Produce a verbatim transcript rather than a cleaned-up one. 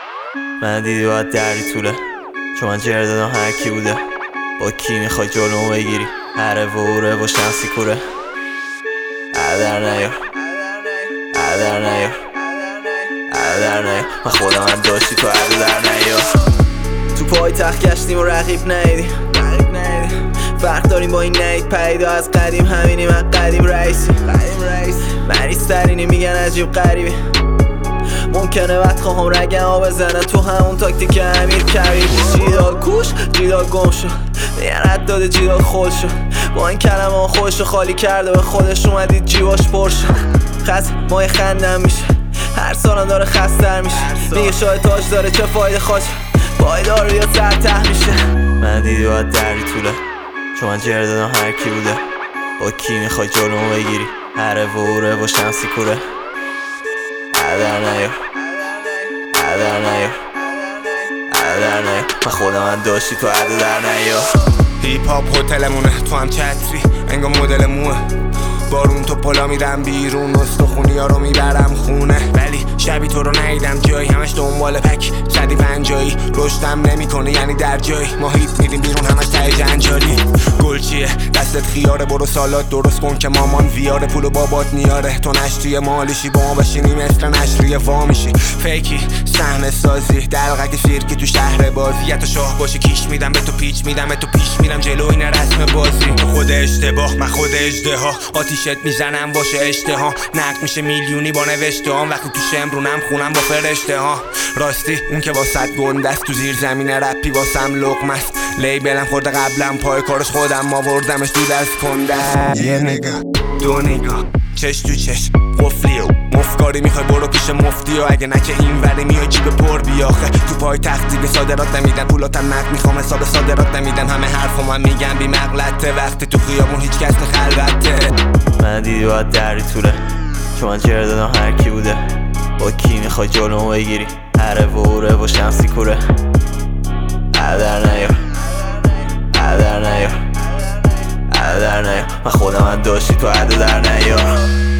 من دیدی باید دری طوله، چون من جر دادم هر کی بوده. با کی میخوای جلومو بگیری؟ هره و اوره و شمسی کوره. عدر نیار عدر نیار عدر نیار من خودم هم داشتی تو عدر نیار. تو پای تخت گشتیم و رقیب نیدیم فرق داریم با این نید پیدا از قدیم همینی من قدیم رئیسی مریض ترینی میگن عجیب غریبی. ممکنه وقت خواهم رگم ها بزنن تو همون تاکتیک امیر کبیر. جیدال کوش جیدال گم شد میگن رد داده جیدال خود شد. با این کلمه ها خودشو خالی کرده به خودش اومدید جیواش پر شد. خست مای خندم میشه هر سالم داره خستر میشه. میگه شاید تاج داره چه فایده خواست پایدار بیا سر ته میشه. من دیدی باید دری طوله، چون من جر دادم هر کی بوده. با کی میخوای جلومو بگیری؟ هره و اوره و شمسی کوره. عدر نیار عدر نیار عدر نیار من خودم هم داشتی تو عدر نیار. هیپ هاپ هتلمونه تو هم چتری انگار مدل موه. بارون تو پلا میرم بیرون استخونی ها رو میبرم خونه. ولی شبی تو رو نیدم جایی همش دنبال پک زدی پنجایی. رشدم نمیکنه یعنی در جایی ما هیت میریم بیرون همش ته جنجالی. گل چیه دستت خیاره برو سالات درست کن که مامان ویاره. پولو بابات نیاره تو نشتی مالیشی با ما بشینی مثل نشریه وا میشی. فیکی صحنه سازی دلقک سیرکی تو شهر بازی. یا تو شاه باشی کیش میدم به تو پیچ میدم به تو پیش میرم جلو این رسم بازی. تو خود اشتباه من خود اژدها آتیشت میزنم باشه اشتها. نقد میشه میلیونی با نوشته هم وقتی تو شمرونم خونم با فرشته ها. راستی اون که با صد گندست تو زیر زمین رپی واسم لقمست. لیبلم خورده قبلم پای کارش خودم آوردمش دود از کنده. یه نگاه دو نگاه چش تو چش قفلی و مفکاری میخوای برو پیش مفتی. و اگه نه که این وری میای جیب پر بیاخه. تو پای تختی به صادرات نمیدن پولاتم نقد میخوام حساب صادرات نمیدن. همه حرفو من میگم بی مغلطه وقتی تو خیابون هیچ کس خلوته. من دیدی باید دری طوله، چون من جر دادم هر کی بوده. با کی میخوای جلومو بگیری؟ هره و اوره و شمسی کوره. عدر نیار عدر نیار عدر نیار من خودم هم داشتی تو عدر نیار.